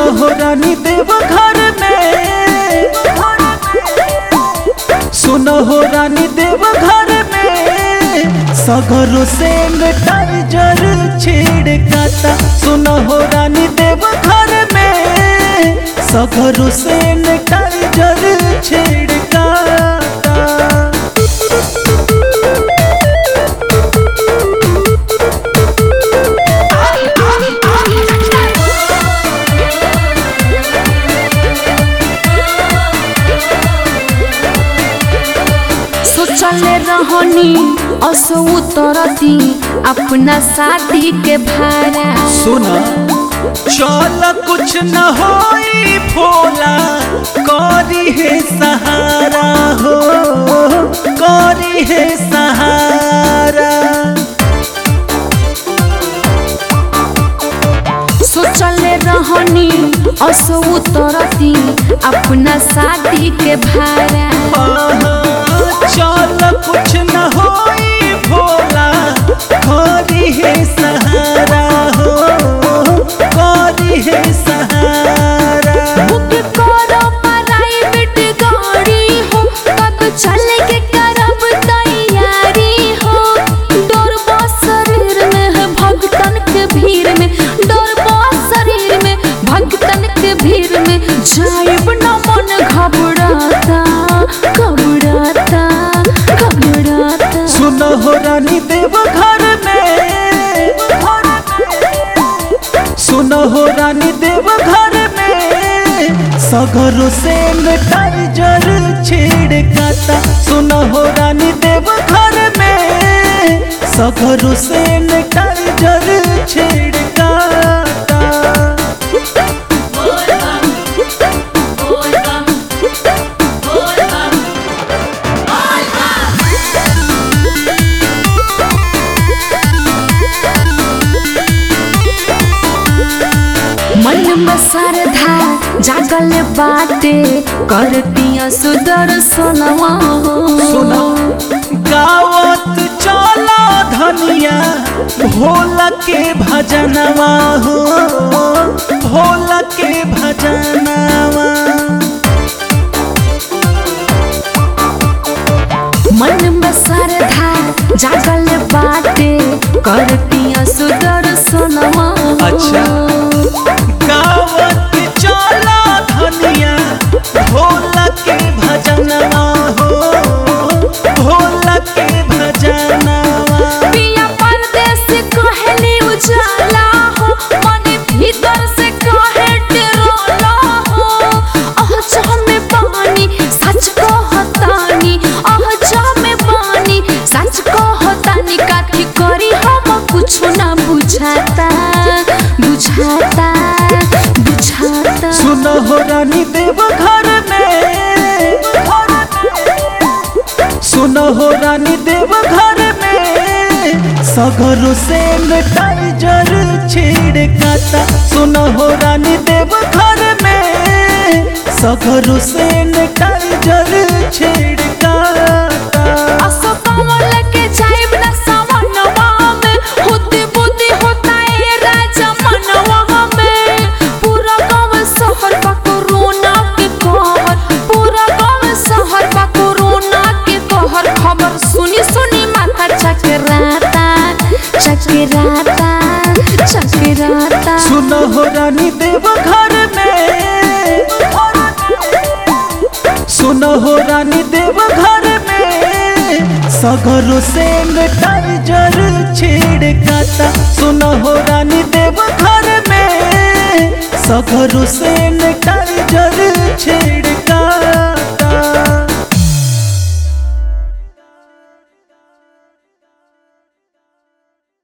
हो रानी देव घर में, सुनो हो रानी देव घर में सगरो सैनिटाइजर छिड़काता। सुनो हो रानी देव घर में सगरो सैनिटाइजर छिड़काता। सोचले रहनी असो उतरती अपना शादी के भाड़ा। सुना चल कुछ न होई भोला करी है सहारा हो, करी है सहारा। सोचले रहनी असो उतरती अपना शादी के भाड़ा। चल कुछ न होई भोला करी है सहारा हो, करी है सहारा। बुक करो प्राइवेट गाड़ी हो, कब चल के करब तैयारी हो। डरबा शरीर में है भगतन के भीड़ में, डरबा शरीर में भगतन के भीड़ में। जाइब न मन घबराता घबराता घबराता। सुनो हो रानी देव घर में, सुनो हो रानी देव घर में सगरो सैनिटाइजर छिड़काता। सुनो हो रानी देव घर में सगरो सैनिटाइजर छिड़काता। मन में श्रद्धा जागल बाटे करतिया सुदर्शनवा। सुनो गावत चला धनिया भोला के भजनवा हो, भोला के भजनवा। मन में श्रद्धा जागल बाटे करतिया सुदर्शनवा। अच्छा गावत चला धनिया भोला के भजनवा हो, भोला के भजनवा। पिया परदेस कहली उजाला हो, मन भीतर से कहे डरोला हो। आह जा में पानी सच कहतानी, आह जा में पानी सच कहतानी। काठी करी हम कुछ ना बुझाता बुझाता बुझाता। सुनो हो रानी देव घर में, सुनो हो रानी देव घर में सगरो सैनिटाइजर छिड़काता। सुनो हो रानी देव घर में सगरो सैनिटाइजर छिड़काता। असो कमल के जाइब न सावनवा में, होती बुद्धि होता है राजा मनवा में। पूरा गाँव शहर बा कोरोना के कहर, पूरा गाँव शहर बा कोरोना के कहर। खबर सुनी सुनी माथा चकराता चकराता चकराता। सुनो हो रानी देव घर में, सुनो हो रानी देव घर में सगरो सैनिटाइजर छिड़काता। सुनो हो रानी देव घर में सगरो सैनिटाइजर छिड़काता।